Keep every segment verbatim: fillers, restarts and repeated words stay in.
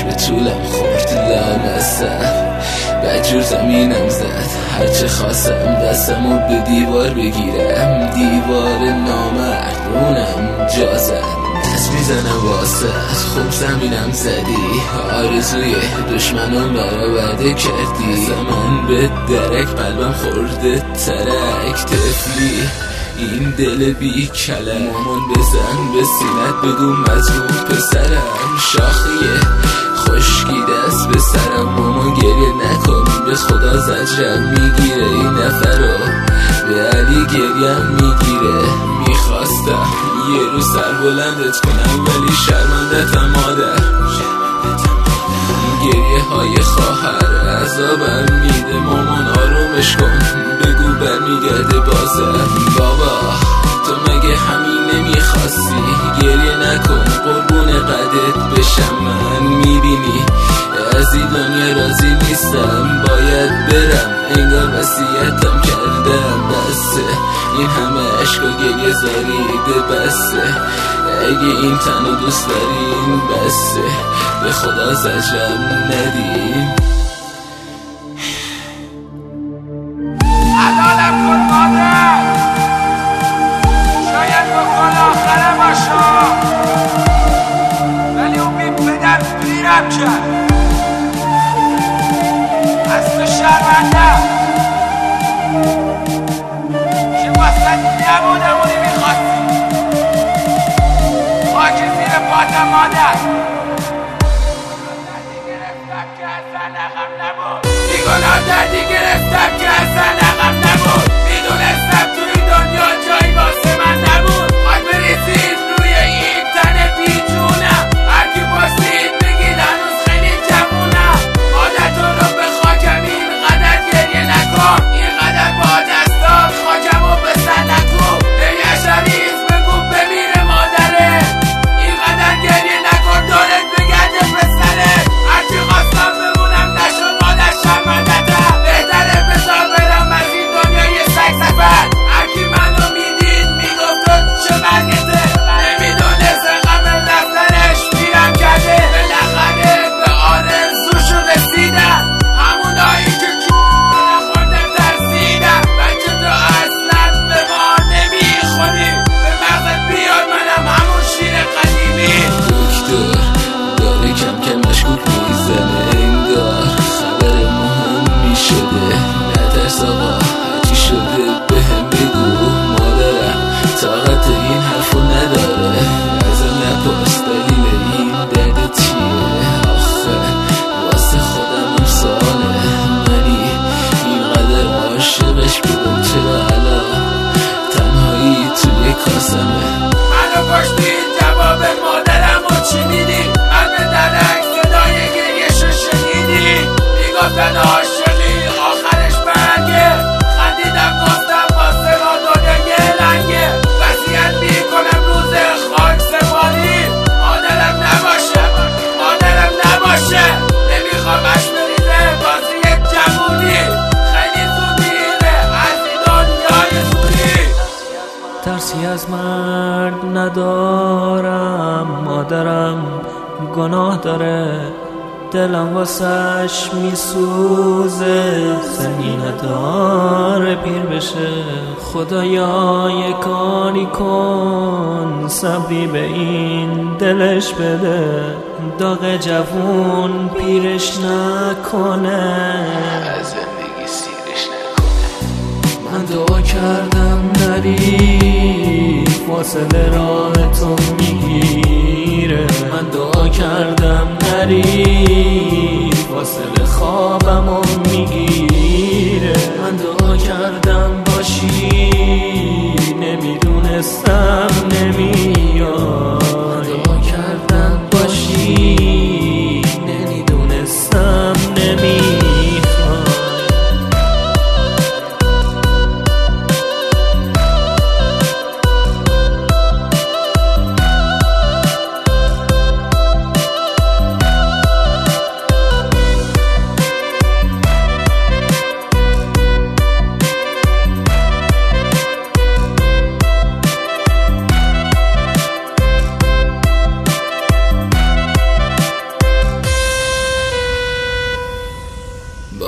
به طولم خورد لامصب بدجور زمینم زد هرچه خواستم دستمو به دیوار بگیرم دیوار نامردونم جا زد دست میزنم واسه خوب زمینم زدی آرزوی دشمنم برآورده کردی زمان به درک قلبم خورده ترک طفلی این دل بی کلم مامان بزن به سینت بگو مظلوم پسرم شاخیه خشکی دست به سرم مامان گریه نکن به خدا زجرم میگیره این نفرو به علی گریم میگیره میخواستم یه روز سر بلندت کنم ولی شرمندتم مادر گریه های خواهر عذابم میده مامان آرومش کن بگو برمیگرده بازم بابا تو مگه همین نمیخواستی گریه نکن قربون قدت بشم من میبینی از این دنیا راضی نیستم باید برم انگار وصیتم کردم بسه این همه عشق و گریه زاریده بسه اگه این تنو دوست دارین بسه به خدا زجرم ندین حلالم کن مادر شاید بکن آخره باشا ولی اون بی پدر پیرم کرد از تو شرمندم که واسه نبودم اونی میخواستی خاک زیر پاتم مادر دردی گرفتم که اصلا عقب نبود بیگناه دردی گرفتم که اصلا عقب نبود میدونستم توی دنیا جایی واسه من نبود خاک بریزید روی این تن بیجونم هرکی پرسید بگید هنوز خیلی جوونم عادتون رو به خاکم اینقدر گریه نکن اینقدر با دستات خاکمو به سر نکن ای عشریز بگو بمیره مادره اینقدر گریه نکن دورت بگرده پسره هرچی خواستم بمونم نشد مادر شرمندتم بهتره بذار برم از این دنیای سگ سفر هرکی منو میدید میگفت تو چه مرگته نمیدونست غم رفتنش پیرم کرده بالاخره به آرزوشو رسیدم همونایی که نخوردم ترسیدم بچه تو اصلا به ما نمیخوری به مغزت بیار منم همون شیر قدیمی دکتر داره کم کم مشکوک میزنه انگار خبر مهمی شده نترس آقا هرچی شده بهم بگو مادرم طاقت این حرفو نداره ازم نپرس دلیل این درد چیه آخه واسه خودم هم ساله منی اینقدر عاشقش بودم چرا الان تنهایی توی کاسمه منو کشتید جواب مادرم و چی میدی من به درک صدای گریه‌شو شنیدی میگفتن عاشقی آخرش برگه خندیدم گفتم واسه ما دنیا رنگه وصیت میکنم روز خاک سپاری مادرم نباشه مادرم نباشه نمیخوامش بریزه بازی جوونی خیلی زود میره از این دنیای زودی ترسی از مرد ندارم مادرم گناه داره دلم واسش میسوزه زمینه داره پیر بشه خدایا یه کاری کن صبری به این دلش بده داغ جوون پیرش نکنه از زندگی سیرش نکنه من دعا کردم نری فاصله راه تو میگیره من دعا کردم نری فاصله خوابمو میگیره من دعا کردم باشی نمیدونستم نمیای دعا کردم باشی نمیدونستم نمیای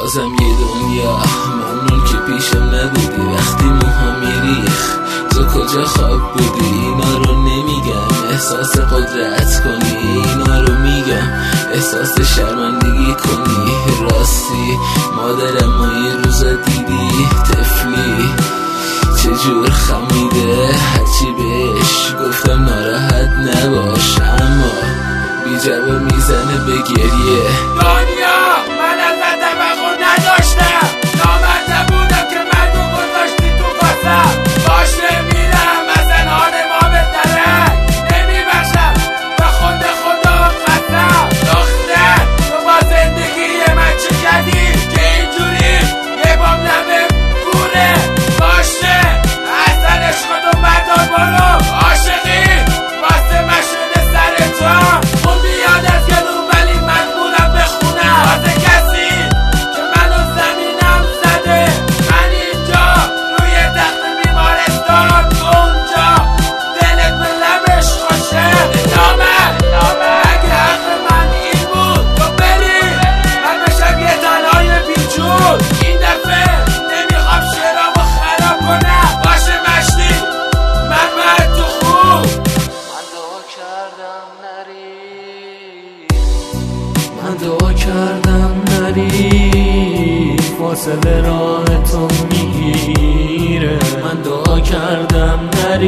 بازم یه دنیا ممنون که پیشم نبودی وقتی موها میریخ تو کجا خواب بودی. اینا رو نمیگم احساس قدرت کنی، اینا رو میگم احساس شرمندگی کنی. راستی مادرم و این روزا دیدی طفلی چجور خمیده، هرچی بهش گفتم ناراحت نباش اما بی جواب میزنه به گریه. دنیا من ازت توقع نداشتم، نامرد نبودم که منو گذاشتی تو پاسم. باشه میرم از انهار ما بهتره، نمیبخشم به خود خدا قسم. دختر تو با زندگی من چه کردی که اینجوری یه بام لبه کوره. باشه اصلا عشقتو بردار برو، عاشقی واسه من شده سر تو. اون بیاد از گلو ولی مجبورم بخونم واسه کسی که منو زمینم زده. من اینجا روی تخت بیمارستان، اونجا دلت به لبش خوشه. نامرد اگه حق من این بود تو بری من بشم یه تنهای بیجون. این دفعه نمیخوام شعرامو خراب کنم. باشه مشتی من باید تو خوب. من دعا کردم نری، من دعا کردم نری، فاصله راه تو میگیره. من دعا کردم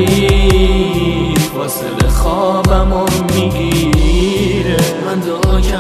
نری، فاصله خوابمو میگیره. من دعا کردم